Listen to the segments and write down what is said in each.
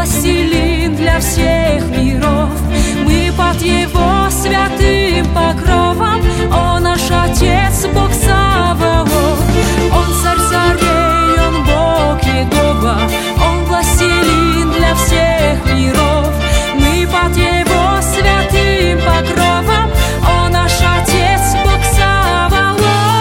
властелин для всех миров. Мы под Его святым покровом, Он наш Отец, Бог Саваоф. Он царь царей, Он Бог Егова, Он властелин для всех миров. Мы под Его святым покровом, Он наш Отец, Бог Саваоф.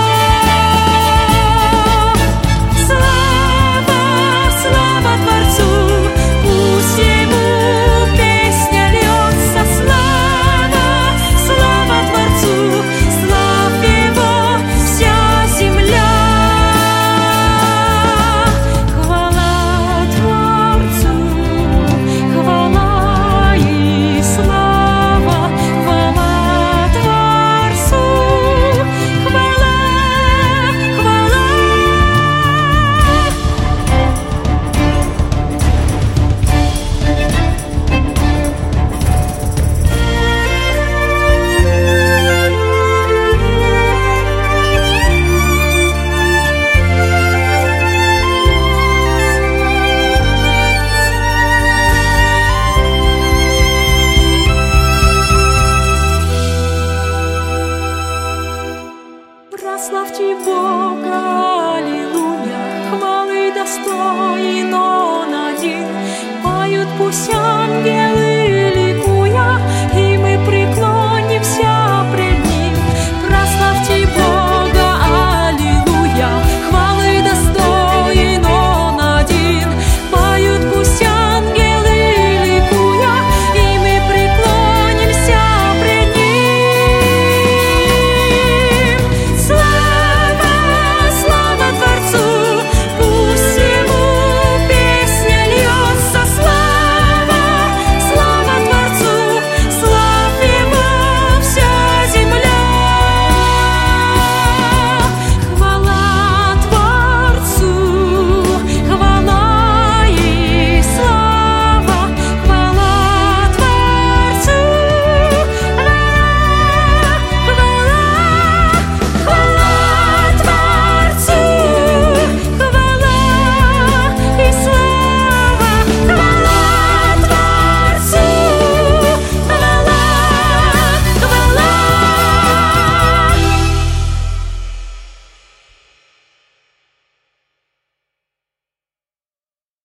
Слава, слава Творцу, пусть Ему песня льется. Слава, слава Творцу, славь Его вся земля. Хвала Творцу, хвала и слава, хвала Творцу, хвала, хвала. Прославьте Бога, аллилуйя, хвалы достоин Он один. Поют пусть ангелы